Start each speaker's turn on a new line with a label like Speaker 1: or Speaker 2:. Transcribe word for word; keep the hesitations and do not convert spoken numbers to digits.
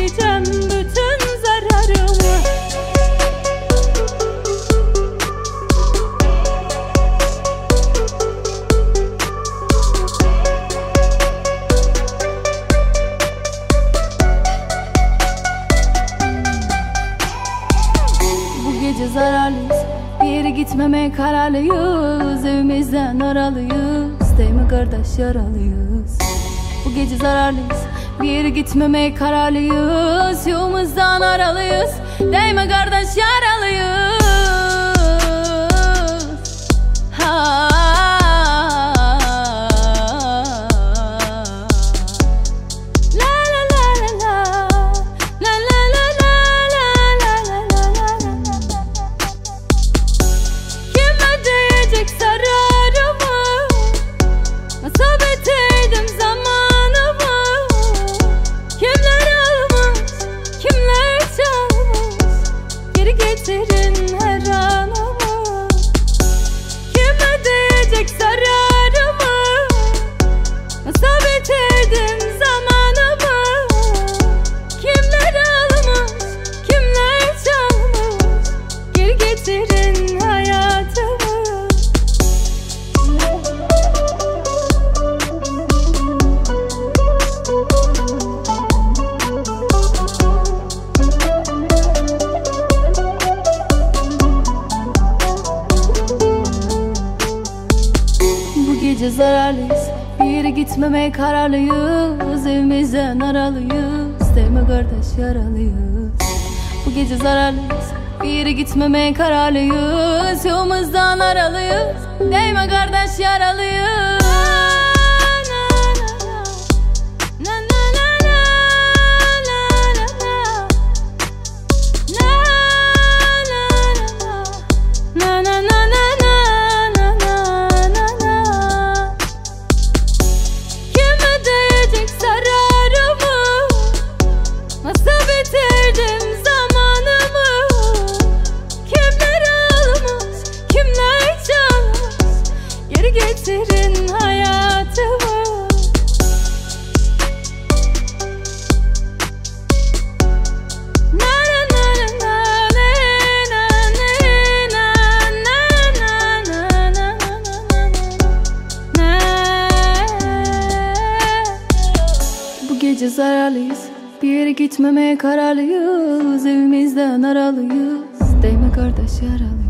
Speaker 1: diyeceğim bütün zararımı. Bu gece zararlıyız, bir yere gitmemeye kararlıyız. Evimizden aralıyız, değil mi kardeş, yaralıyız. Bu gece zararlıyız, bir yere gitmemeye kararlıyız. Yolumuzdan aralıyız, değil mi kardeş, yaralıyız. Ha. Gece zararlıyız, bir yere gitmemeye kararlıyız. Evimizden aralıyız, değil mi kardeş, yaralıyız. Bu gece zararlıyız, bir yere gitmemeye kararlıyız. Yolumuzdan aralıyız, değil mi kardeş, yaralıyız. Getirin hayatımı. Bu gece zararlıyız, bir yere gitmemeye kararlıyız. Evimizden aralıyız, değil mi kardeş, yaralıyız.